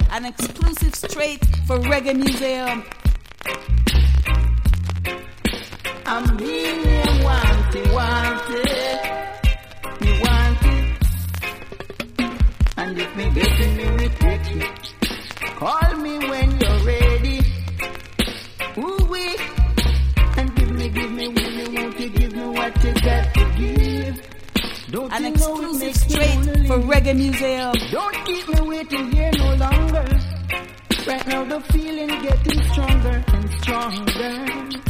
An exclusive straight for Reggae Museum. I'm really wanted. Me want it. And if me getting me, we take it. Call me when you're ready. Ooh-wee. And give me, when you want to give me what you got to give. Don't An you exclusive know it straight makes me for lonely? Reggae Museum. Don't keep me waiting here no longer. Right now the feeling getting stronger and stronger.